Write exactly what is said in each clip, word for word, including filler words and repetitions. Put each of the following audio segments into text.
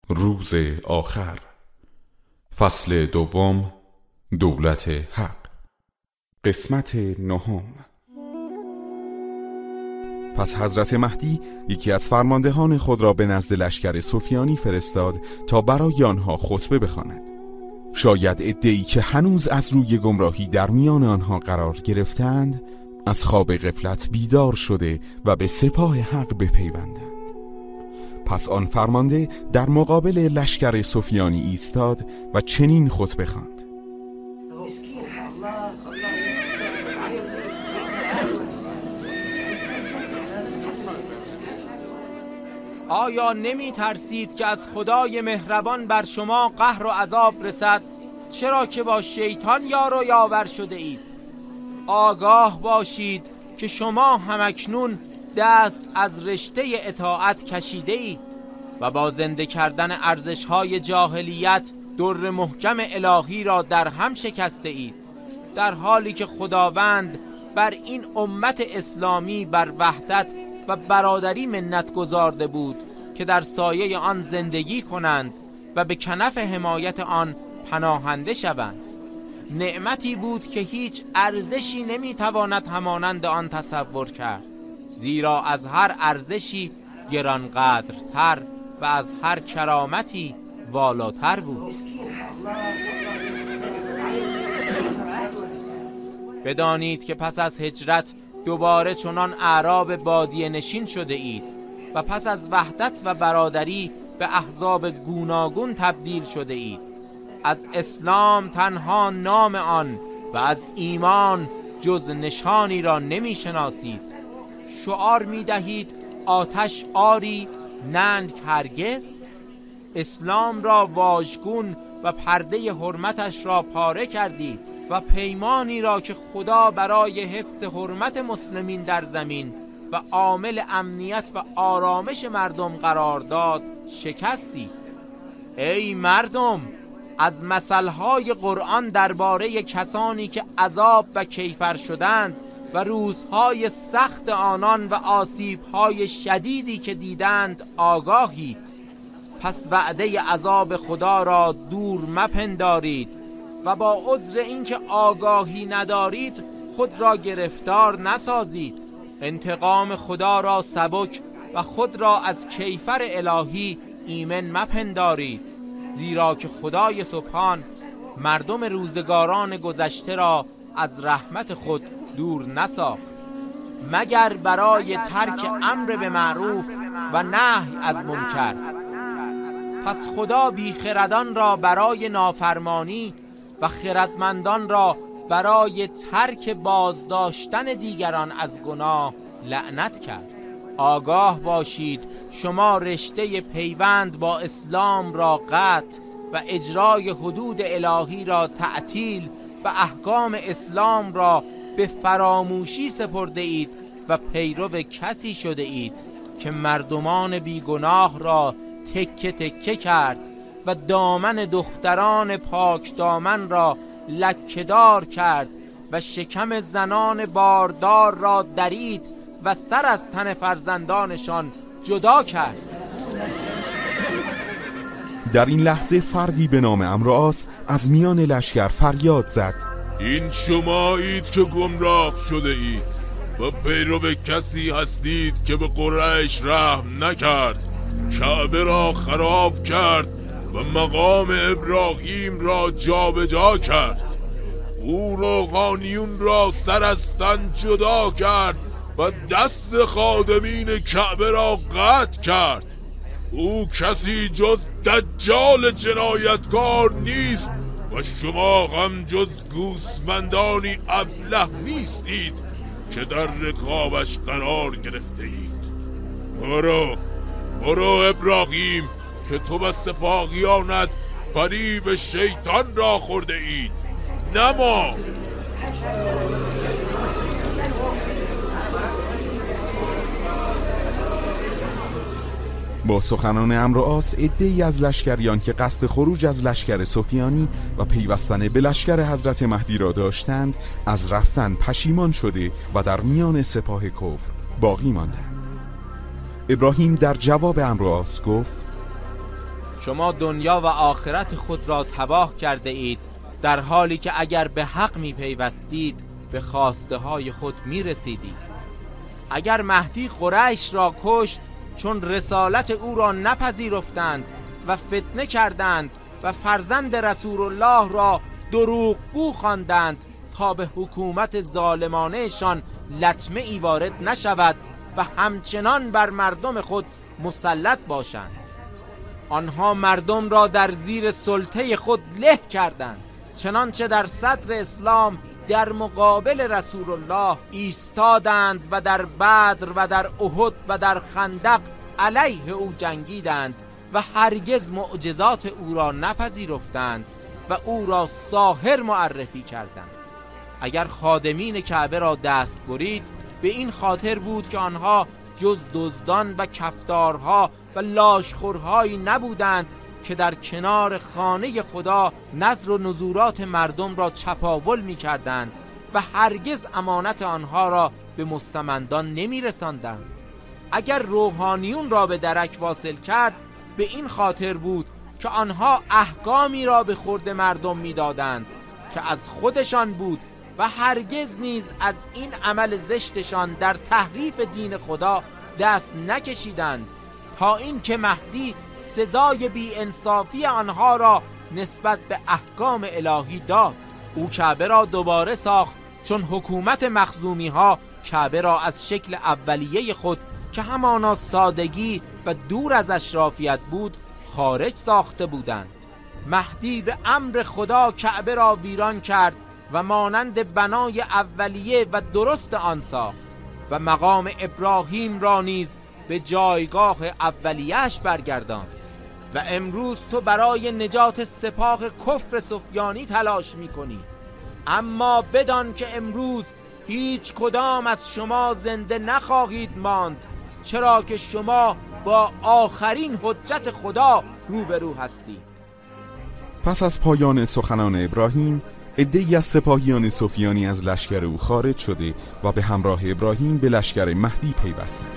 روز آخر، فصل دوم، دولت حق، قسمت نهم. پس حضرت مهدی یکی از فرماندهان خود را به نزد لشکر سفیانی فرستاد تا برای آنها خطبه بخواند. شاید عده‌ای که هنوز از روی گمراهی در میان آنها قرار گرفتند از خواب غفلت بیدار شده و به سپاه حق بپیوندند. پس آن فرمانده در مقابل لشکر سفیانی ایستاد و چنین خطبه خواند: آیا نمی ترسید که از خدای مهربان بر شما قهر و عذاب رسد، چرا که با شیطان یار و یاور شده اید؟ آگاه باشید که شما همکنون دست از رشته اطاعت کشیده اید و با زنده کردن ارزش‌های جاهلیت در محکم الهی را در هم شکسته اید، در حالی که خداوند بر این امت اسلامی بر وحدت و برادری منت گذارده بود که در سایه آن زندگی کنند و به کنف حمایت آن پناهنده شوند. نعمتی بود که هیچ ارزشی نمیتواند همانند آن تصور کرد، زیرا از هر ارزشی گرانقدرتر و از هر کرامتی والاتر بود. بدانید که پس از هجرت دوباره چنان اعراب بادیه نشین شده اید و پس از وحدت و برادری به احزاب گوناگون تبدیل شده اید. از اسلام تنها نام آن و از ایمان جز نشانی را نمی شناسید. شعار می دهید آتش آری ننگ هرگز. اسلام را واژگون و پرده حرمتش را پاره کردید و پیمانی را که خدا برای حفظ حرمت مسلمین در زمین و عامل امنیت و آرامش مردم قرار داد شکستید. ای مردم، از مثلهای قرآن درباره کسانی که عذاب و کیفر شدند و روزهای سخت آنان و آسیبهای شدیدی که دیدند آگاهید. پس وعده عذاب خدا را دور مپندارید و با عذر اینکه آگاهی ندارید خود را گرفتار نسازید. انتقام خدا را سبک و خود را از کیفر الهی ایمن مپندارید، زیرا که خدای سبحان مردم روزگاران گذشته را از رحمت خود دور نساخت مگر برای ترک امر به معروف و نهی از منکر. پس خدا بیخردان را برای نافرمانی و خردمندان را برای ترک بازداشتن دیگران از گناه لعنت کرد. آگاه باشید شما رشته پیوند با اسلام را قطع و اجرای حدود الهی را تعطیل و احکام اسلام را به فراموشی سپرده اید و پیرو کسی شده اید که مردمان بیگناه را تکه تکه کرد و دامن دختران پاک دامن را لکه‌دار کرد و شکم زنان باردار را درید و سر از تن فرزندانشان جدا کرد. در این لحظه فردی به نام عمرو عاص از میان لشکر فریاد زد: این شمایید که گمراه شده اید و پیرو کسی هستید که به قریش رحم نکرد، کعبه را خراب کرد و مقام ابراهیم را جابجا کرد، او روحانیون را سر از تن جدا کرد و دست خادمین کعبه را قطع کرد. او کسی جز دجال جنایتکار نیست و شما هم جز گوسفندانی ابله نیستید که در رکابش قرار گرفته اید. برو برو ابراهیم که تو به سپاهیانت فریب شیطان را خورده اید، نه ما. با سخنان عمرو عاص عده‌ای از لشکریان که قصد خروج از لشکر سفیانی و پیوستن به لشکر حضرت مهدی را داشتند از رفتن پشیمان شده و در میان سپاه کفر باقی ماندند. ابراهیم در جواب عمرو عاص گفت: شما دنیا و آخرت خود را تباه کرده اید، در حالی که اگر به حق می پیوستید به خواسته های خود می رسیدید. اگر مهدی قریش را کشت چون رسالت او را نپذیرفتند و فتنه کردند و فرزند رسول الله را دروغگو خواندند تا به حکومت ظالمانهشان لطمه ای وارد نشود و همچنان بر مردم خود مسلط باشند. آنها مردم را در زیر سلطه خود له کردند، چنانچه در صدر اسلام در مقابل رسول الله ایستادند و در بدر و در احد و در خندق علیه او جنگیدند و هرگز معجزات او را نپذیرفتند و او را ساحر معرفی کردند. اگر خادمین کعبه را دست برید به این خاطر بود که آنها جز دزدان و کفتارها و لاشخورهایی نبودند که در کنار خانه خدا نذر و نذورات مردم را چپاول می کردند و هرگز امانت آنها را به مستمندان نمی رساندند. اگر روحانیون را به درک واصل کرد به این خاطر بود که آنها احکامی را به خورد مردم می دادند که از خودشان بود و هرگز نیز از این عمل زشتشان در تحریف دین خدا دست نکشیدند، تا این که مهدی سزای بی انصافی آنها را نسبت به احکام الهی داد. او کعبه را دوباره ساخت چون حکومت مخزومی ها کعبه را از شکل اولیه خود که همانا سادگی و دور از اشرافیت بود خارج ساخته بودند. مهدی به امر خدا کعبه را ویران کرد و مانند بنای اولیه و درست آن ساخت و مقام ابراهیم را نیز به جایگاه اولیه‌اش برگرداند. و امروز تو برای نجات سپاه کفر سفیانی تلاش می‌کنی، اما بدان که امروز هیچ کدام از شما زنده نخواهید ماند، چرا که شما با آخرین حجت خدا روبرو هستید. پس از پایان سخنان ابراهیم، عده‌ای از سپاهیان سفیانی از لشکر او خارج شده و به همراه ابراهیم به لشکر مهدی پیوستند.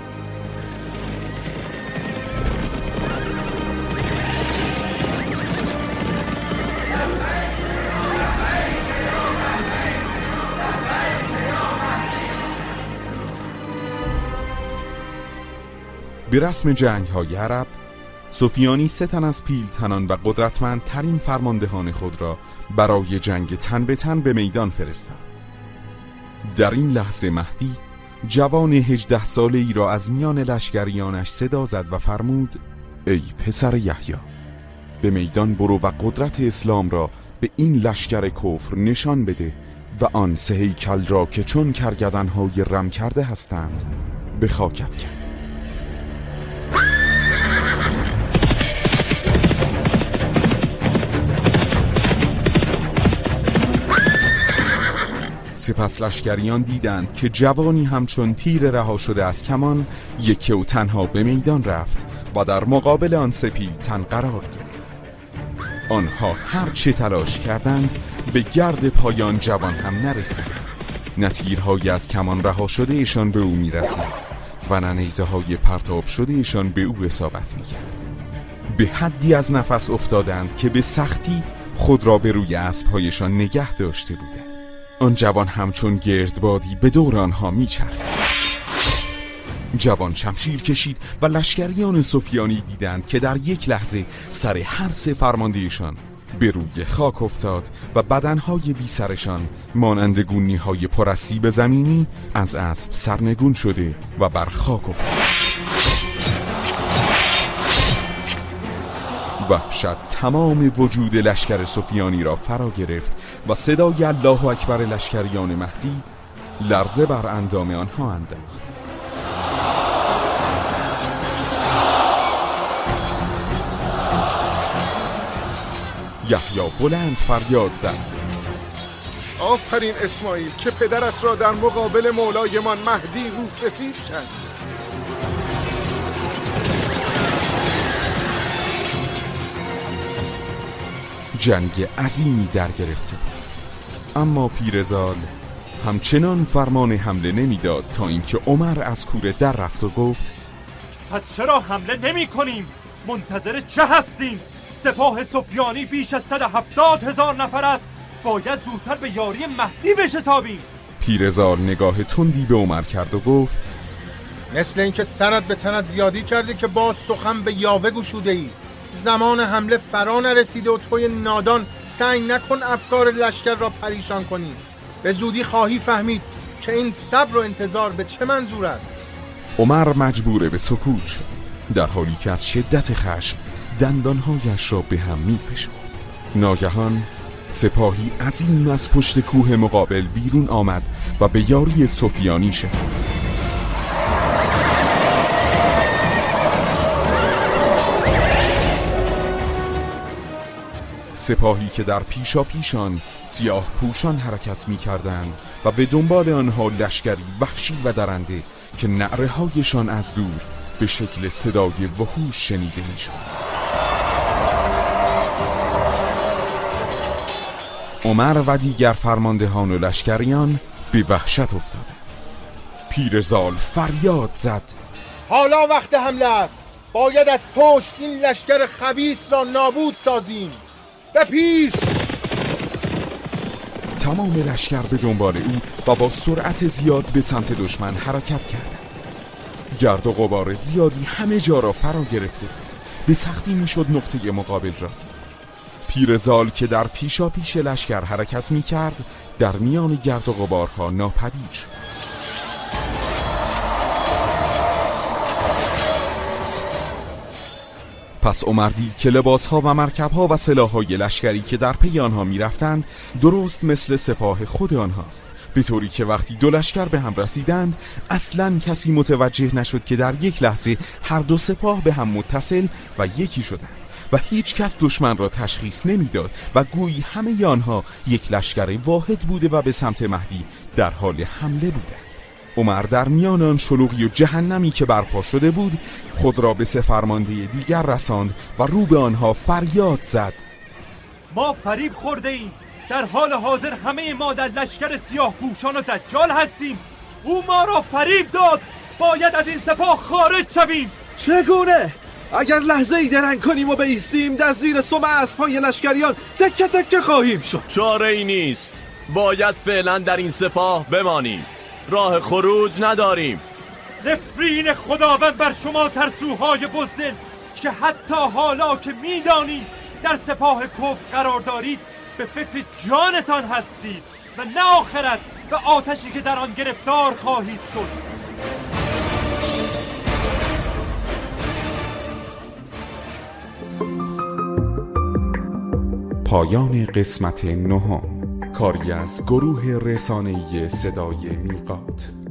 به رسم جنگ های عرب، سفیانی سه تن از پیلتنان و قدرتمندترین فرماندهان خود را برای جنگ تن به تن به میدان فرستاد. در این لحظه مهدی جوان هجده ساله ای را از میان لشکریانش صدا زد و فرمود: ای پسر یحیی، به میدان برو و قدرت اسلام را به این لشکر کفر نشان بده و آن سه هیکل را که چون کرگدن‌های رم کرده هستند به خاک افکن. سپس لشکریان دیدند که جوانی همچون تیر رها شده از کمان یکی و تنها به میدان رفت و در مقابل آن سپیل تن قرار گرفت. آنها هر چه تلاش کردند به گرد پایان جوان هم نرسیدند. نه تیرهایی از کمان رها شده ایشان به او میرسید و نه نیزه های پرتاب شده ایشان به او اصابت میکرد. به حدی از نفس افتادند که به سختی خود را به روی اسبهایشان نگه داشته بودند. آن جوان همچون گردبادی به دور آنها میچرخید. جوان شمشیر کشید و لشکریان سفیانی دیدند که در یک لحظه سر هر سه فرماندهشان به روی خاک افتاد و بدنهای بی سرشان مانند گونی‌های پر از سیب زمینی از اسب سرنگون شده و بر خاک افتاد. وحشت تمام وجود لشکر سفیانی را فرا گرفت و صدای الله اکبر لشکریان مهدی لرزه بر اندام آنها انداخت. یحیی بلند فریاد زد: آفرین اسماعیل که پدرت را در مقابل مولایمان مهدی رو سفید کرد. جنگ عظیمی در گرفته بود، اما پیرزال همچنان فرمان حمله نمیداد تا اینکه عمر از کوره در رفت و گفت: پس چرا حمله نمی کنیم؟ منتظر چه هستیم؟ سپاه سفیانی بیش از صد و هفتاد هزار نفر است. باید زودتر به یاری مهدی بشتابیم. پیرزال نگاه تندی به عمر کرد و گفت مثل اینکه سرت به تنت زیادی کرده که باز سخن به یاوه گشوده ای. زمان حمله فرا نرسیده و توی نادان سعی نکن افکار لشکر را پریشان کنی. به زودی خواهی فهمید که این صبر و انتظار به چه منظور است. عمر مجبور به سکوت شد، در حالی که از شدت خشم دندانهایش را به هم می فشرد. ناگهان سپاهی عظیم از پشت کوه مقابل بیرون آمد و به یاری سفیانی شتافت. سپاهی که در پیشا پیشان سیاه پوشان حرکت می کردند و به دنبال آنها لشکری وحشی و درنده که نعره هایشان از دور به شکل صدای وحوش شنیده می شد. عمر و دیگر فرماندهان و لشکریان به وحشت افتادند. پیرزال فریاد زد حالا وقت حمله است. باید از پشت این لشکر خبیث را نابود سازیم. به پیش! تمام لشکر به دنبال او و با سرعت زیاد به سمت دشمن حرکت کردند. گرد و غبار زیادی همه جا را فرا گرفته بود. به سختی میشد نقطه مقابل را دید. پیرزال که در پیشا پیش لشکر حرکت می کرد در میان گرد و غبارها ناپدید شد. پس عمر دید که لباسها و مرکبها و سلاحهای لشکری که در پی آنها می رفتند درست مثل سپاه خود آنهاست، به طوری که وقتی دو لشکر به هم رسیدند اصلاً کسی متوجه نشد که در یک لحظه هر دو سپاه به هم متصل و یکی شدند و هیچ کس دشمن را تشخیص نمیداد و گویی همه آنها یک لشکر واحد بوده و به سمت مهدی در حال حمله بودند. عمر در میان آن شلوغی و جهنمی که برپا شده بود خود را به سه فرمانده دیگر رساند و رو به آنها فریاد زد ما فریب خورده ایم. در حال حاضر همه ما در لشکر سیاه پوشان و دجال هستیم. او ما را فریب داد. باید از این سپاه خارج شویم. چگونه؟ اگر لحظه ای درنگ کنیم و بایستیم در زیر سم اسب‌های لشکریان تکه تکه خواهیم شد. چاره ای نیست. باید فعلا در این سپاه بمانیم. راه خروج نداریم. نفرین خداوند بر شما ترسوهای بزدل که حتی حالا که میدانید در سپاه کفر قرار دارید به فکر جانتان هستید و نه آخرت و آتشی که در آن گرفتار خواهید شد. پایان قسمت نهم، کاری از گروه رسانه‌ای صدای میقات.